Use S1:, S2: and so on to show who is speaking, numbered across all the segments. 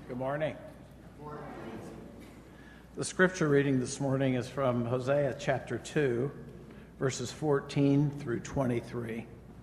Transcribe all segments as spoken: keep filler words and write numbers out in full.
S1: Good morning. The scripture reading this morning is from Hosea chapter two, verses fourteen through twenty-three.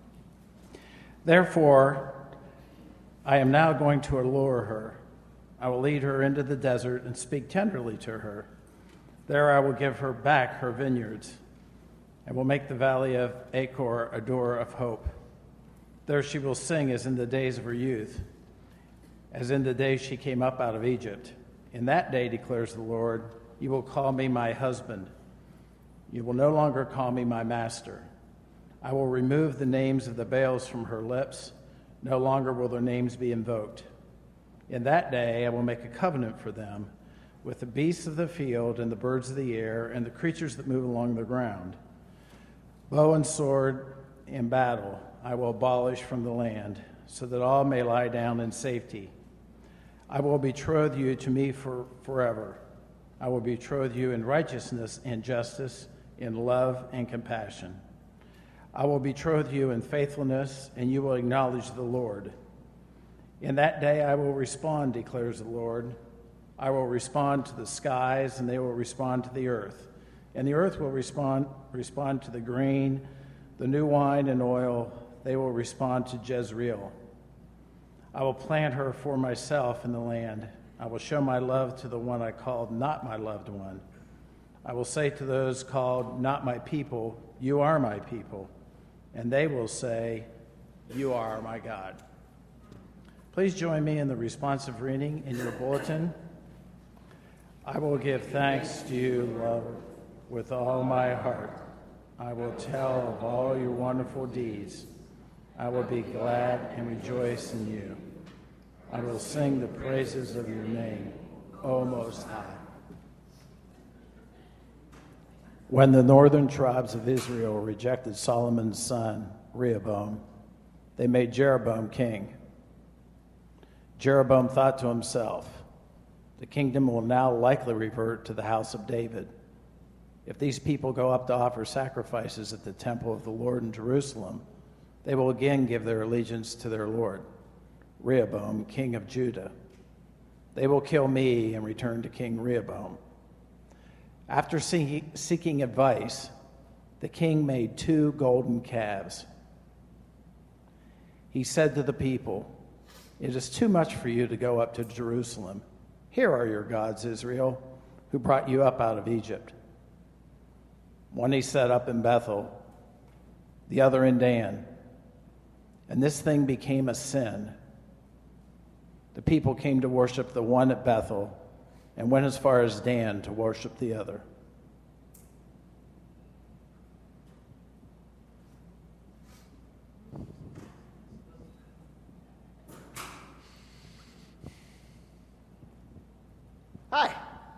S1: Therefore, I am now going to allure her. I will lead her into the desert and speak tenderly to her. There I will give her back her vineyards, and will make the valley of Achor a door of hope. There she will sing as in the days of her youth, as in the day she came up out of Egypt. In that day, declares the Lord, you will call me my husband. You will no longer call me my master. I will remove the names of the Baals from her lips. No longer will their names be invoked. In that day, I will make a covenant for them with the beasts of the field and the birds of the air and the creatures that move along the ground. Bow and sword in battle I will abolish from the land, so that all may lie down in safety. I will betroth you to me for forever. I will betroth you in righteousness and justice, in love and compassion. I will betroth you in faithfulness, and you will acknowledge the Lord. In that day I will respond, declares the Lord. I will respond to the skies, and they will respond to the earth. And the earth will respond, respond to the grain, the new wine and oil. They will respond to Jezreel. I will plant her for myself in the land. I will show my love to the one I called not my loved one. I will say to those called not my people, you are my people. And they will say, you are my God. Please join me in the responsive reading in your bulletin. I will give thanks to you, Lord, with all my heart. I will tell of all your wonderful deeds. I will be glad and rejoice in you. I will sing the praises of your name, O Most High. When the northern tribes of Israel rejected Solomon's son, Rehoboam, they made Jeroboam king. Jeroboam thought to himself, the kingdom will now likely revert to the house of David. If these people go up to offer sacrifices at the temple of the Lord in Jerusalem, they will again give their allegiance to their Lord, Rehoboam, king of Judah. They will kill me and return to King Rehoboam. After seeking advice, the king made two golden calves. He said to the people, it is too much for you to go up to Jerusalem. Here are your gods, Israel, who brought you up out of Egypt. One he set up in Bethel, the other in Dan. And this thing became a sin. The people came to worship the one at Bethel and went as far as Dan to worship the other.
S2: Hi.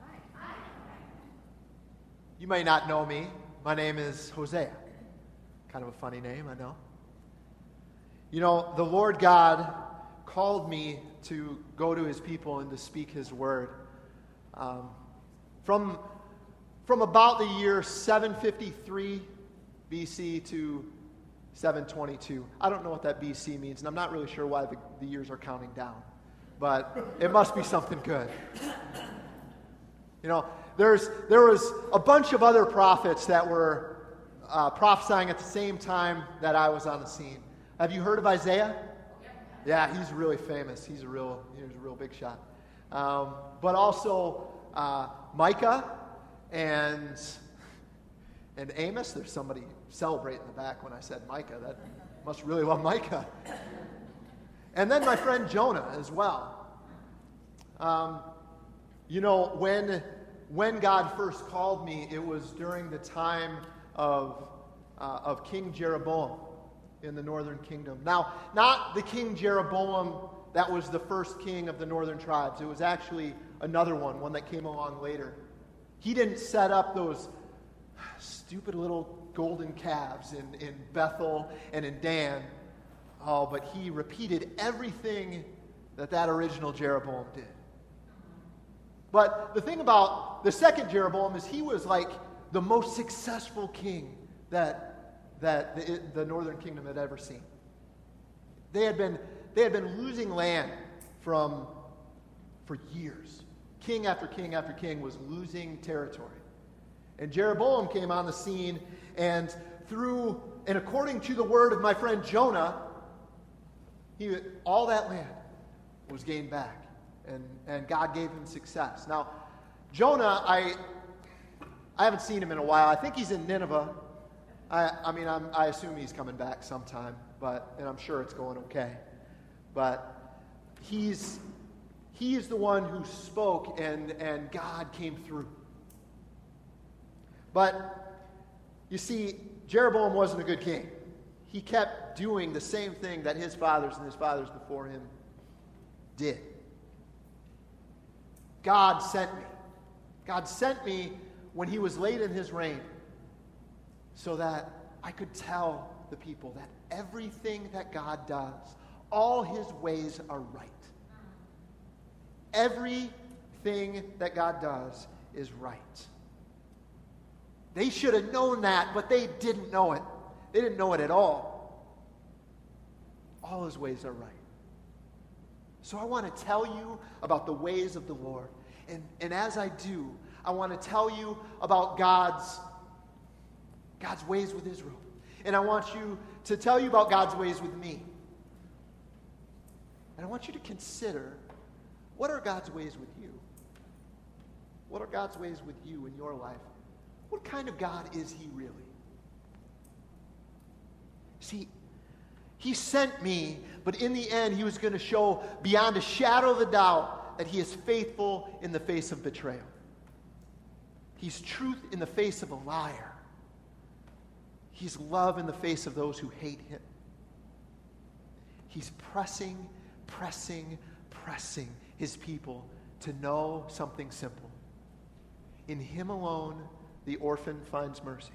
S2: You may not know me. My name is Hosea. Kind of a funny name, I know. You know, the Lord God called me to go to his people and to speak his word. Um, from, from about the year seven fifty-three B C to seven twenty-two. I don't know what that B C means, and I'm not really sure why the, the years are counting down. But it must be something good. You know, there's there was a bunch of other prophets that were uh, prophesying at the same time that I was on the scene. Have you heard of Isaiah? Yeah, he's really famous. He's a real, he's a real big shot. Um, but also uh, Micah and and Amos. There's somebody celebrating in the back when I said Micah. That must really love Micah. And then my friend Jonah as well. Um, you know, when when God first called me, it was during the time of uh, of King Jeroboam in the northern kingdom. Now, not the King Jeroboam that was the first king of the northern tribes. It was actually another one, one that came along later. He didn't set up those stupid little golden calves in, in Bethel and in Dan. Oh, but he repeated everything that that original Jeroboam did. But the thing about the second Jeroboam is he was like the most successful king that that the, the northern kingdom had ever seen. They had been they had been losing land from for years. King after king after king was losing territory. And Jeroboam came on the scene, and through, and according to the word of my friend Jonah, he, all that land was gained back, and, and God gave him success. Now, Jonah, I I haven't seen him in a while. I think he's in Nineveh. I, I mean, I'm, I assume he's coming back sometime, but and I'm sure it's going okay. But he's he is the one who spoke, and, and God came through. But you see, Jeroboam wasn't a good king. He kept doing the same thing that his fathers and his fathers before him did. God sent me. God sent me when he was late in his reign so that I could tell the people that everything that God does, all his ways are right. Everything that God does is right. They should have known that, but they didn't know it. They didn't know it at all. All his ways are right. So I want to tell you about the ways of the Lord. And, and as I do, I want to tell you about God's, God's ways with Israel. And I want you to tell you about God's ways with me. And I want you to consider, what are God's ways with you? What are God's ways with you in your life? What kind of God is he really? See, he sent me, but in the end, he was going to show beyond a shadow of a doubt that he is faithful in the face of betrayal. He's truth in the face of a liar. He's love in the face of those who hate him. He's pressing, pressing, pressing his people to know something simple. In him alone, the orphan finds mercy.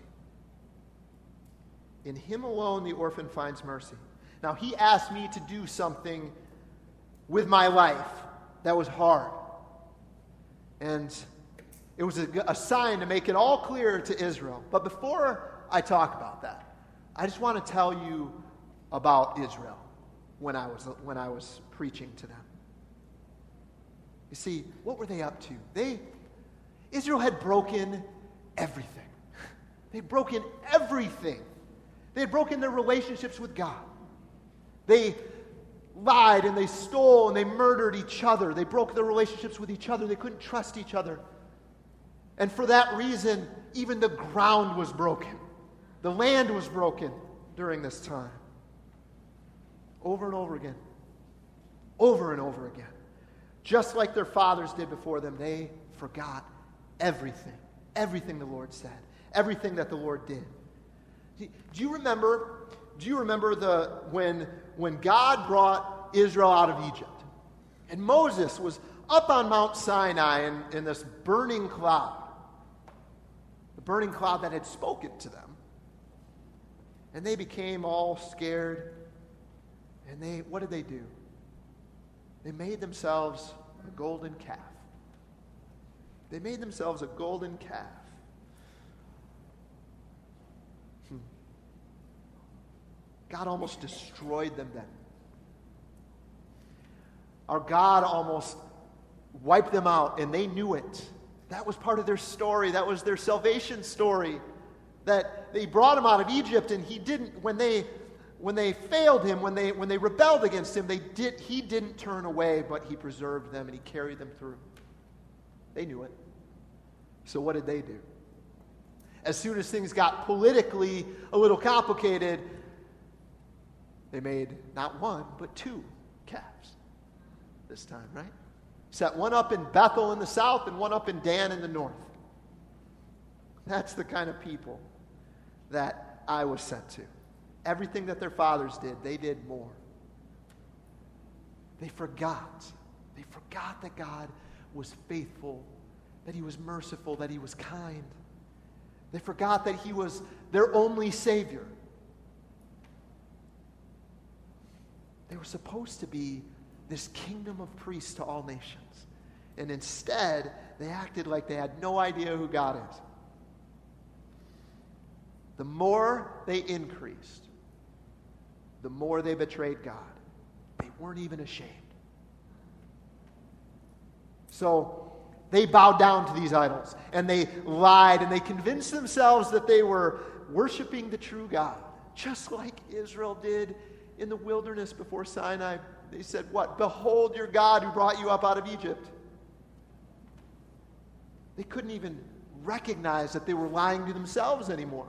S2: In him alone, the orphan finds mercy. Now, he asked me to do something with my life that was hard. And it was a, a sign to make it all clear to Israel. But before I talk about that, I just want to tell you about Israel when I was, when I was preaching to them. You see, what were they up to? They, Israel had broken everything. They'd broken everything. They had broken their relationships with God. They lied and they stole and they murdered each other. They broke their relationships with each other. They couldn't trust each other. And for that reason, even the ground was broken. The land was broken during this time. Over and over again. Over and over again. Just like their fathers did before them, they forgot everything. Everything the Lord said. Everything that the Lord did. Do you remember, do you remember the when, when God brought Israel out of Egypt? And Moses was up on Mount Sinai in, in this burning cloud. The burning cloud that had spoken to them. And they became all scared. And they, what did they do? They made themselves a golden calf. They made themselves a golden calf. Hmm. God almost destroyed them then. Our God almost wiped them out, and they knew it. That was part of their story. That was their salvation story. That they brought him out of Egypt, and he didn't, when they when they failed him, when they when they rebelled against him, they did he didn't turn away, but he preserved them and he carried them through. They knew it. So what did they do? As soon as things got politically a little complicated, they made not one, but two calves this time, right? Set one up in Bethel in the south and one up in Dan in the north. That's the kind of people that I was sent to. Everything that their fathers did, they did more. They forgot. They forgot that God was faithful, that he was merciful, that he was kind. They forgot that he was their only Savior. They were supposed to be this kingdom of priests to all nations. And instead, they acted like they had no idea who God is. The more they increased, the more they betrayed God. They weren't even ashamed. So they bowed down to these idols, and they lied, and they convinced themselves that they were worshiping the true God, just like Israel did in the wilderness before Sinai. They said, what? Behold your God who brought you up out of Egypt. They couldn't even recognize that they were lying to themselves anymore.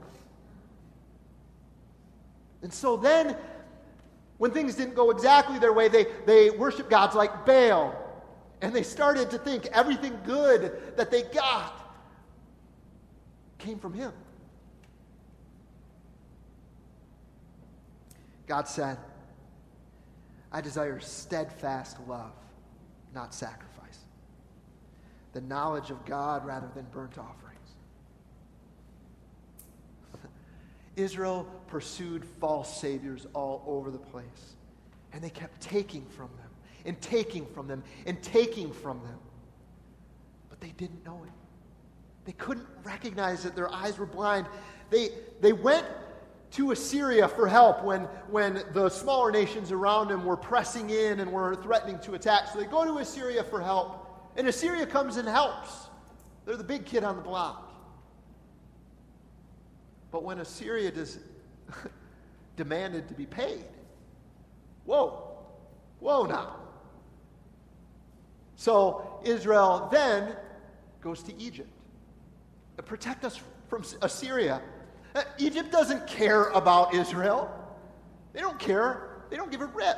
S2: And so then, when things didn't go exactly their way, they, they worshiped gods like Baal. And they started to think everything good that they got came from him. God said, I desire steadfast love, not sacrifice. The knowledge of God rather than burnt offerings. Israel pursued false saviors all over the place. And they kept taking from them, and taking from them, and taking from them. But they didn't know it. They couldn't recognize that their eyes were blind. They, they went to Assyria for help when, when the smaller nations around them were pressing in and were threatening to attack. So they go to Assyria for help. And Assyria comes and helps. They're the big kid on the block. But when Assyria does, demanded to be paid, whoa, whoa now. So Israel then goes to Egypt. Protect us from Assyria. Egypt doesn't care about Israel. They don't care. They don't give a rip.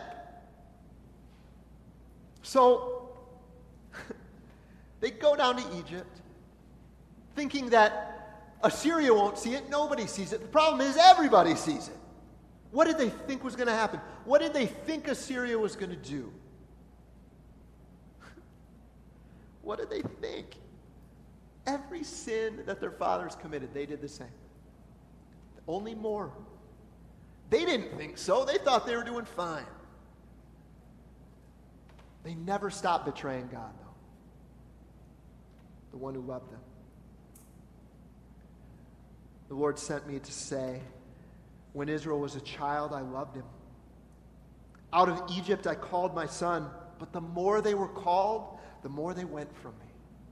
S2: So they go down to Egypt thinking that Assyria won't see it. Nobody sees it. The problem is everybody sees it. What did they think was going to happen? What did they think Assyria was going to do? What did they think? Every sin that their fathers committed, they did the same. Only more. They didn't think so. They thought they were doing fine. They never stopped betraying God, though. The one who loved them. The Lord sent me to say, when Israel was a child, I loved him. Out of Egypt I called my son, but the more they were called, the more they went from me.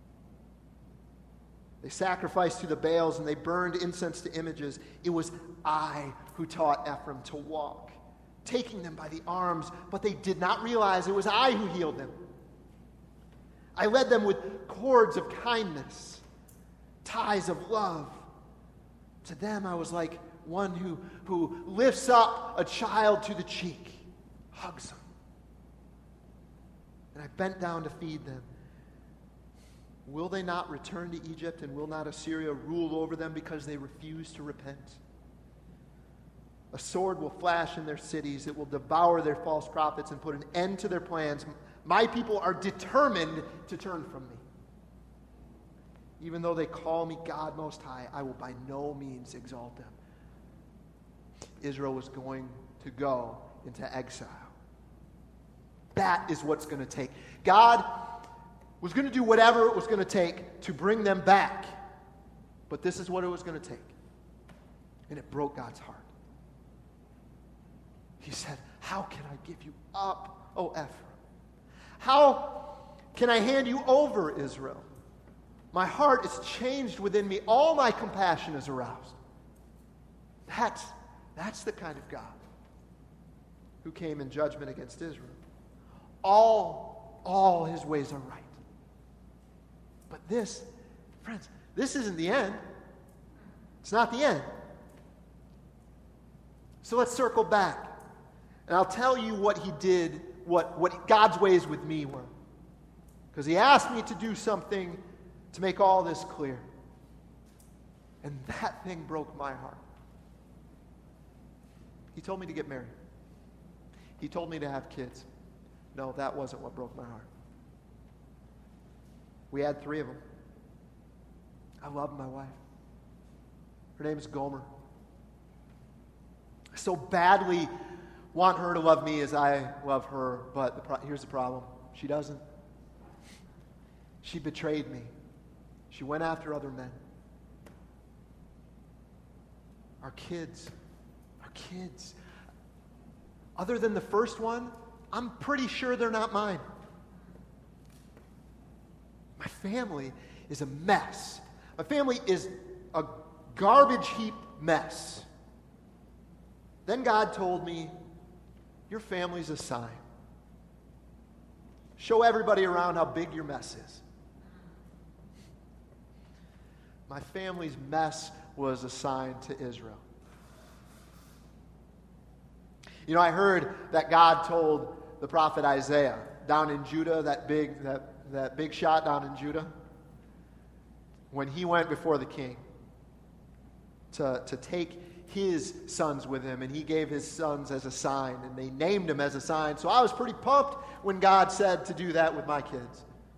S2: They sacrificed to the Baals and they burned incense to images. It was I who taught Ephraim to walk, taking them by the arms, but they did not realize it was I who healed them. I led them with cords of kindness, ties of love. To them I was like one who, who lifts up a child to the cheek, hugs them. And I bent down to feed them. Will they not return to Egypt, and will not Assyria rule over them because they refuse to repent? A sword will flash in their cities. It will devour their false prophets and put an end to their plans. My people are determined to turn from me. Even though they call me God Most High, I will by no means exalt them. Israel was going to go into exile. That is what's going to take. God was going to do whatever it was going to take to bring them back. But this is what it was going to take. And it broke God's heart. He said, how can I give you up, O Ephraim? How can I hand you over, Israel? My heart is changed within me. All my compassion is aroused. That's, that's the kind of God who came in judgment against Israel. All, all his ways are right. But this, friends, this isn't the end. It's not the end. So let's circle back. And I'll tell you what he did, what, what God's ways with me were. Because he asked me to do something to make all this clear. And that thing broke my heart. He told me to get married. He told me to have kids. No, that wasn't what broke my heart. We had three of them. I love my wife. Her name is Gomer. I so badly want her to love me as I love her, but the pro- here's the problem. She doesn't. She betrayed me. She went after other men. Our kids, our kids, other than the first one, I'm pretty sure they're not mine. family is a mess. My family is a garbage heap mess. Then God told me, your family's a sign. Show everybody around how big your mess is. My family's mess was a sign to Israel. You know, I heard that God told the prophet Isaiah down in Judah, that big, that, that big shot down in Judah, when he went before the king to, to take his sons with him, and he gave his sons as a sign, and they named him as a sign. So I was pretty pumped when God said to do that with my kids.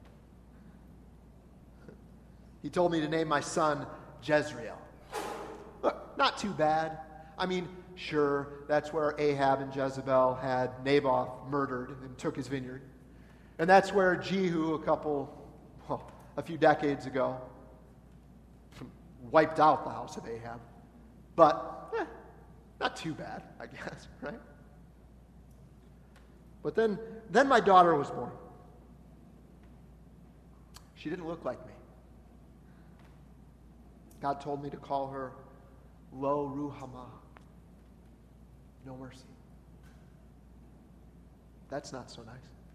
S2: He told me to name my son Jezreel. Look, not too bad. I mean, sure, that's where Ahab and Jezebel had Naboth murdered and took his vineyard. And that's where Jehu, a couple, well, a few decades ago, wiped out the house of Ahab. But, eh, not too bad, I guess, right? But then, then my daughter was born. She didn't look like me. God told me to call her Lo Ruhamah. No mercy. That's not so nice.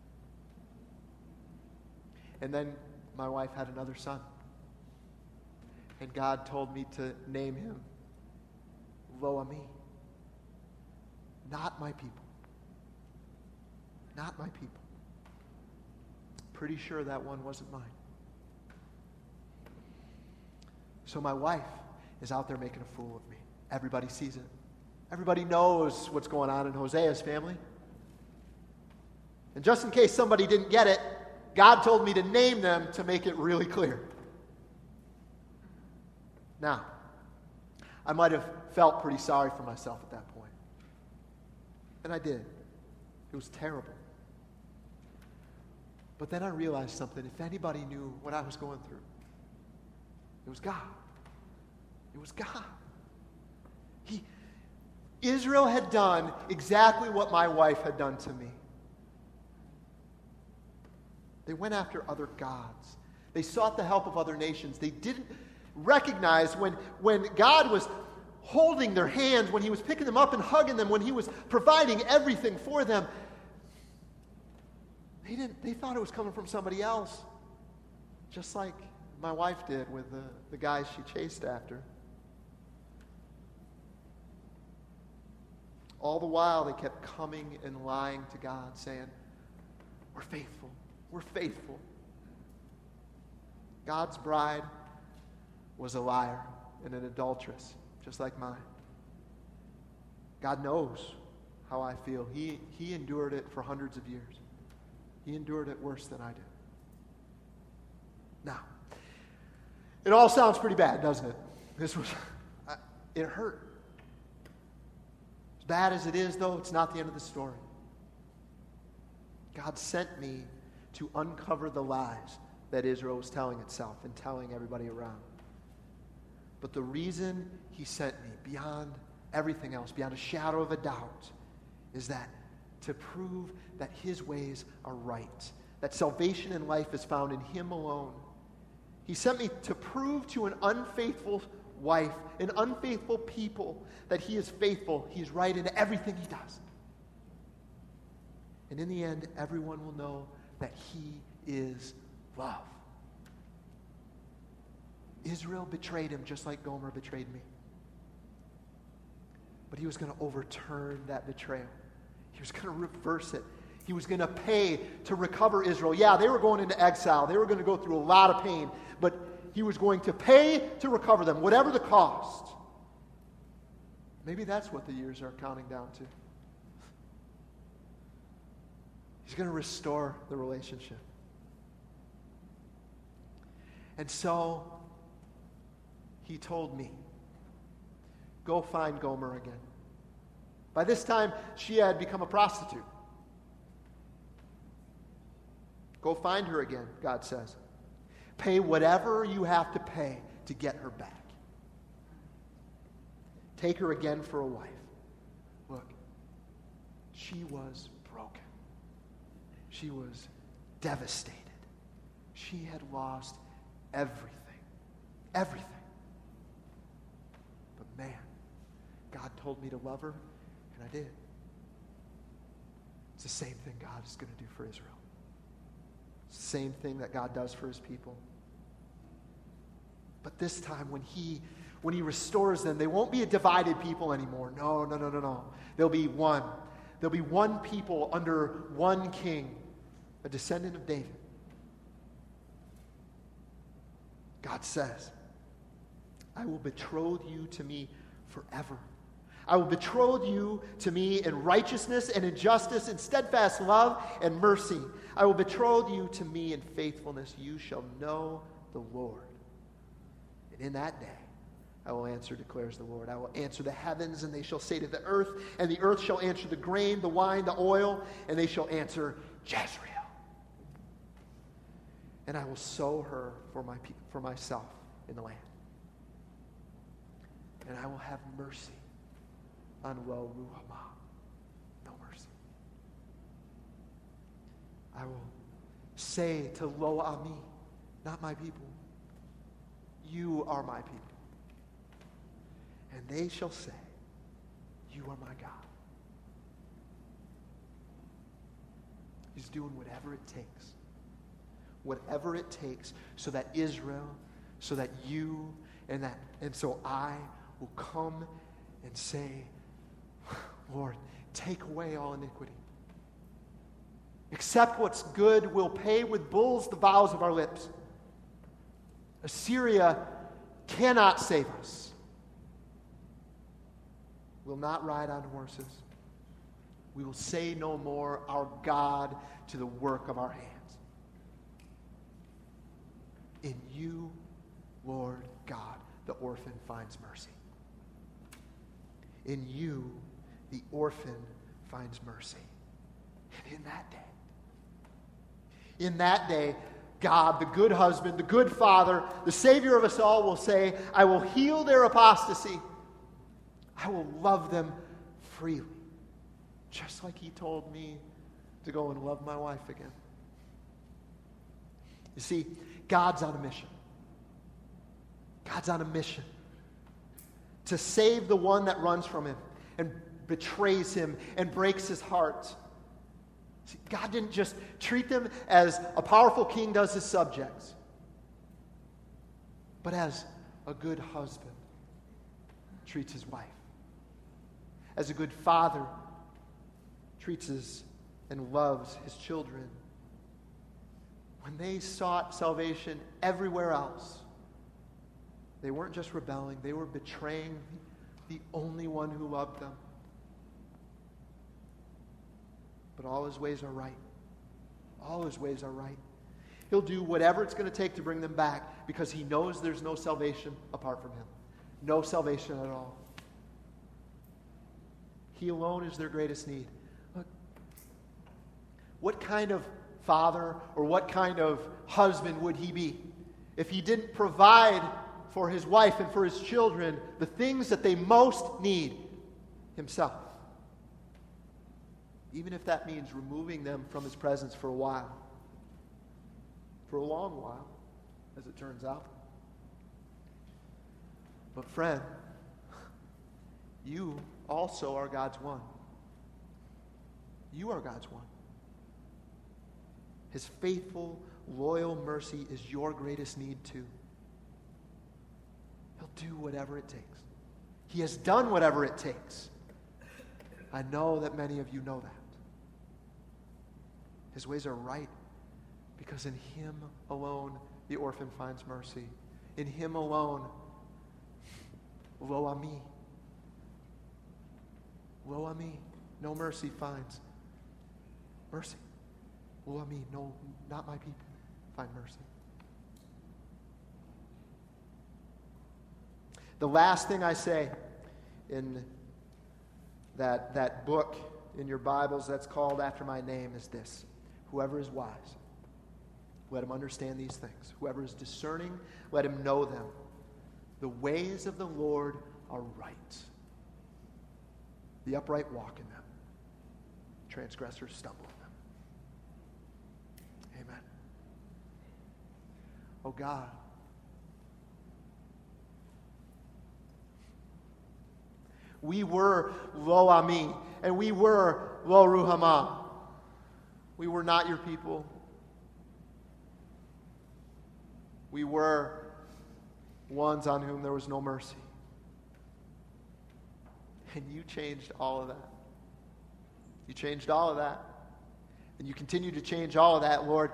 S2: And then my wife had another son. And God told me to name him Lo Ami. Not my people. Not my people. Pretty sure that one wasn't mine. So my wife is out there making a fool of me. Everybody sees it. Everybody knows what's going on in Hosea's family. And just in case somebody didn't get it, God told me to name them to make it really clear. Now, I might have felt pretty sorry for myself at that point. And I did. It was terrible. But then I realized something. If anybody knew what I was going through, it was God. It was God. He, Israel had done exactly what my wife had done to me. They went after other gods. They sought the help of other nations. They didn't recognize when, when God was holding their hands, when he was picking them up and hugging them, when he was providing everything for them. They didn't. They thought it was coming from somebody else. Just like my wife did with the, the guys she chased after. All the while, they kept coming and lying to God, saying, we're faithful. We're faithful. God's bride was a liar and an adulteress, just like mine. God knows how I feel. He, he endured it for hundreds of years. He endured it worse than I did. Now, it all sounds pretty bad, doesn't it? This was, it hurt. As bad as it is, though, it's not the end of the story. God sent me to uncover the lies that Israel was telling itself and telling everybody around. But the reason he sent me, beyond everything else, beyond a shadow of a doubt, is that to prove that his ways are right, that salvation and life is found in him alone. He sent me to prove to an unfaithful wife, an unfaithful people, that he is faithful, he is right in everything he does. And in the end, everyone will know that he is love. Israel betrayed him just like Gomer betrayed me. But he was going to overturn that betrayal. He was going to reverse it. He was going to pay to recover Israel. Yeah, they were going into exile. They were going to go through a lot of pain. But he was going to pay to recover them, whatever the cost. Maybe that's what the years are counting down to. He's going to restore the relationship. And so, he told me, go find Gomer again. By this time, she had become a prostitute. Go find her again, God says. Pay whatever you have to pay to get her back. Take her again for a wife. Look, she was broken. She was devastated. She she had lost everything. Everything. But man, God told me to love her, and I did. It's the same thing God is going to do for Israel. It's the same thing that God does for his people. But this time when he when he restores them, they won't be a divided people anymore. No, no, no, no, no. They'll be one. There'll be one people under one king, a descendant of David. God says, I will betroth you to me forever. I will betroth you to me in righteousness and in justice, in steadfast love and mercy. I will betroth you to me in faithfulness. You shall know the Lord. And in that day, I will answer, declares the Lord. I will answer the heavens, and they shall say to the earth, and the earth shall answer the grain, the wine, the oil, and they shall answer Jezreel. And I will sow her for my for myself in the land. And I will have mercy on Lo Ruhamah. No mercy. I will say to Lo Ami, not my people, you are my people. And they shall say, you are my God. He's doing whatever it takes. Whatever it takes so that Israel, so that you, and that, and so I will come and say, Lord, take away all iniquity. Accept what's good. We'll pay with bulls the vows of our lips. Assyria cannot save us. We'll not ride on horses. We will say no more, our God, to the work of our hands. In you, Lord God, the orphan finds mercy. In you, the orphan finds mercy. And in that day, in that day, God, the good husband, the good father, the Savior of us all will say, I will heal their apostasy. I will love them freely. Just like he told me to go and love my wife again. You see, God's on a mission. God's on a mission to save the one that runs from him and betrays him and breaks his heart. See, God didn't just treat them as a powerful king does his subjects, but as a good husband treats his wife. As a good father treats his and loves his children. When they sought salvation everywhere else, they weren't just rebelling, they were betraying the only one who loved them. But all his ways are right. All his ways are right. He'll do whatever it's going to take to bring them back because he knows there's no salvation apart from him. No salvation at all. He alone is their greatest need. Look, what kind of father or what kind of husband would he be if he didn't provide for his wife and for his children the things that they most need himself? Even if that means removing them from his presence for a while. For a long while, as it turns out. But friend, you also are God's one. You are God's one. His faithful, loyal mercy is your greatest need too. He'll do whatever it takes. He has done whatever it takes. I know that many of you know that. His ways are right because in him alone the orphan finds mercy. In him alone, Lo Ami. Lo Ami, no mercy finds mercy. Lo Ami, no, not my people, find mercy. The last thing I say in that, that book in your Bibles that's called after my name is this. Whoever is wise, let him understand these things. Whoever is discerning, let him know them. The ways of the Lord are right. The upright walk in them. Transgressors stumble in them. Amen. oh God. We were Lo Ami, and we were Lo Ruhamah. We were not your people. We were ones on whom there was no mercy. And you changed all of that. You changed all of that. And you continue to change all of that, Lord.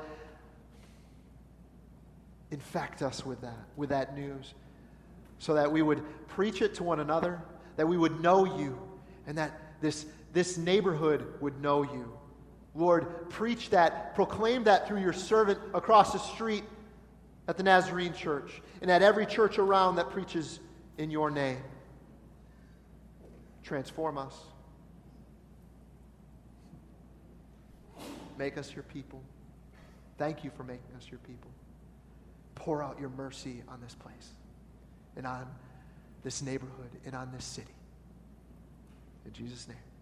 S2: Infect us with that, with that news, so that we would preach it to one another, that we would know you, and that this, this neighborhood would know you. Lord, preach that, proclaim that through your servant across the street at the Nazarene Church, and at every church around that preaches in your name. Transform us. Make us your people. Thank you for making us your people. Pour out your mercy on this place, and on this neighborhood, and on this city. In Jesus' name.